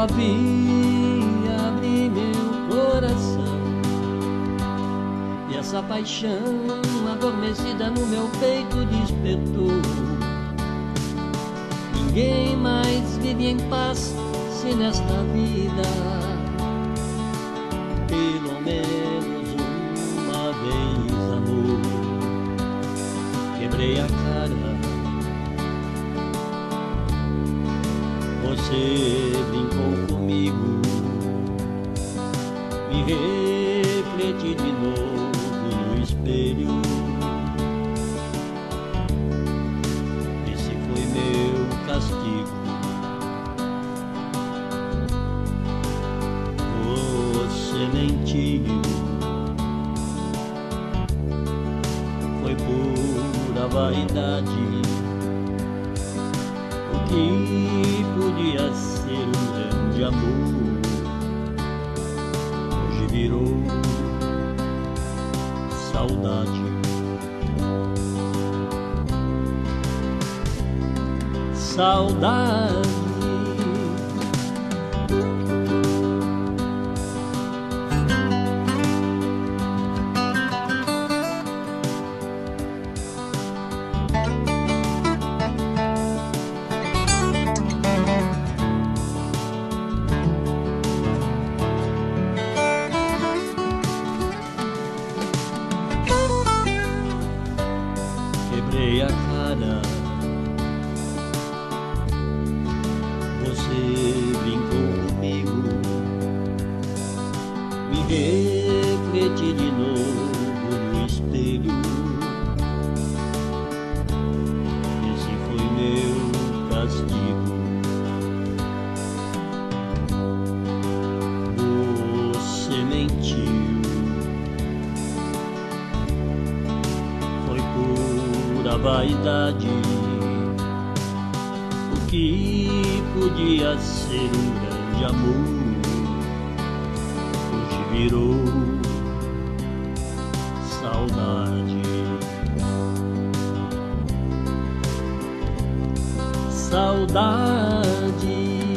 só vi abrir meu coração, e essa paixão adormecida no meu peito despertou. Ninguém mais vive em paz se nesta vida pelo menos uma vez amor. Quebrei a cara, você brincou comigo, me refleti de novo no espelho. Esse foi meu castigo. Você mentiu, foi pura vaidade. O que podia ser um grande amor hoje virou saudade. Saudade. Quebrei a cara, você brincou comigo, me refleti de novo no espelho. Esse foi meu castigo. Você mentiu, foi pura vaidade. O que podia ser um grande amor hoje virou saudade. Saudade.